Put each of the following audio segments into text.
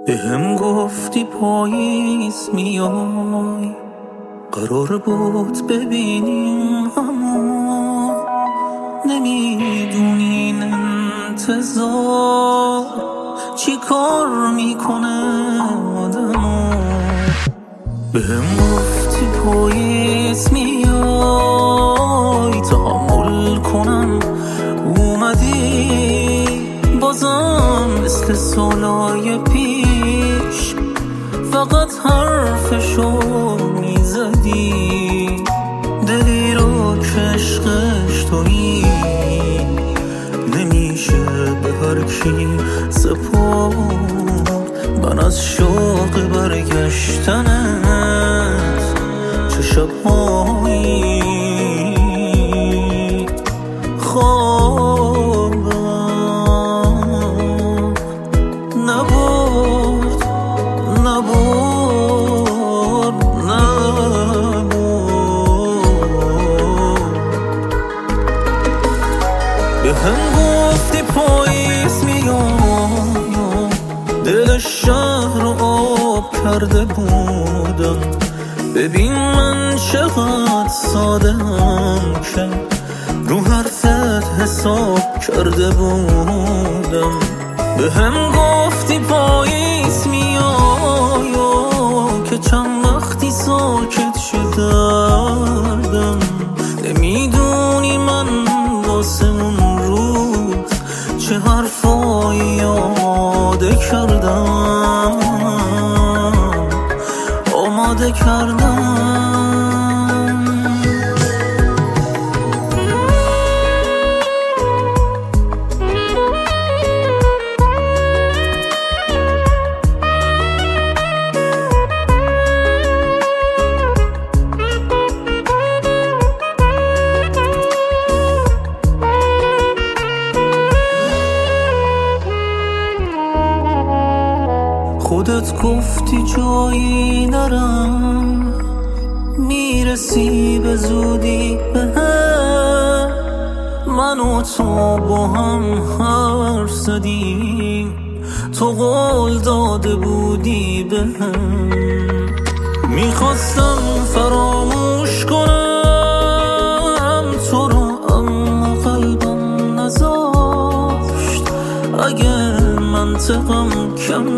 بهم گفتی پاییز میای، قرار بود ببینیم اما نمیدونی این انتظار چی کار میکنه آدمو. بهم گفتی پاییز میای تحمل کنم، اومدی بازم مثل سالای پیش فقط حرفشو میزدی، دلی رو که عشقش تویی نمیشه به هر کی سپرد. من از شوق برگشتنت چه شبهایی خوابم نبرد بهم گفتی پاییز میام، دل شهر رو آب کرده بودم. ببین من چقدر ساده‌ام که رو حرفت حساب کرده بودم. بهم گفتی پاییز میای که چند وقتی ساکت شدم. نمیدونی من واسه اون روز چه حرفایی آماده کردم خودت گفتی جایی نرم، میرسی به زودی بهم. من و تو با هم حرف زدیم، تو قول داده بودی بهم. میخواستم فراموش کنم تو رو اما قلبم نذاشت. اگه منطقم کم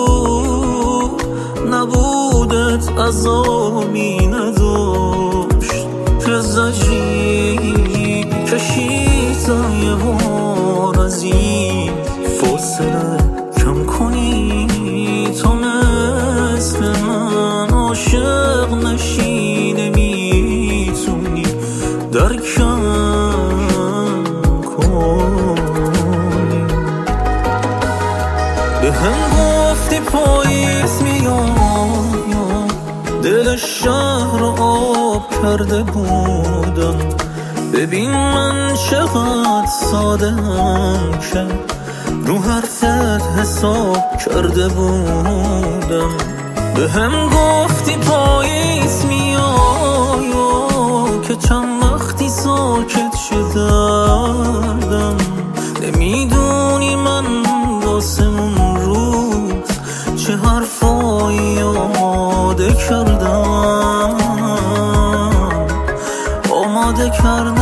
نبودت عذابی نداشت که زجری کشیدم یه بار از این فاصله کم کنی. تو مثل من عاشق نشی، نمیتونی درکم کنی. بهم گفتی پاییز میام، دل شهر رو آب کرده بودم. ببین من چقدر ساده‌ام که رو حرفت حساب کرده بودم. بهم گفتی پاییز میای که چند وقتی ساکت شدم. نمیدونی من واسه اون روز چه حرفایی آماده کردم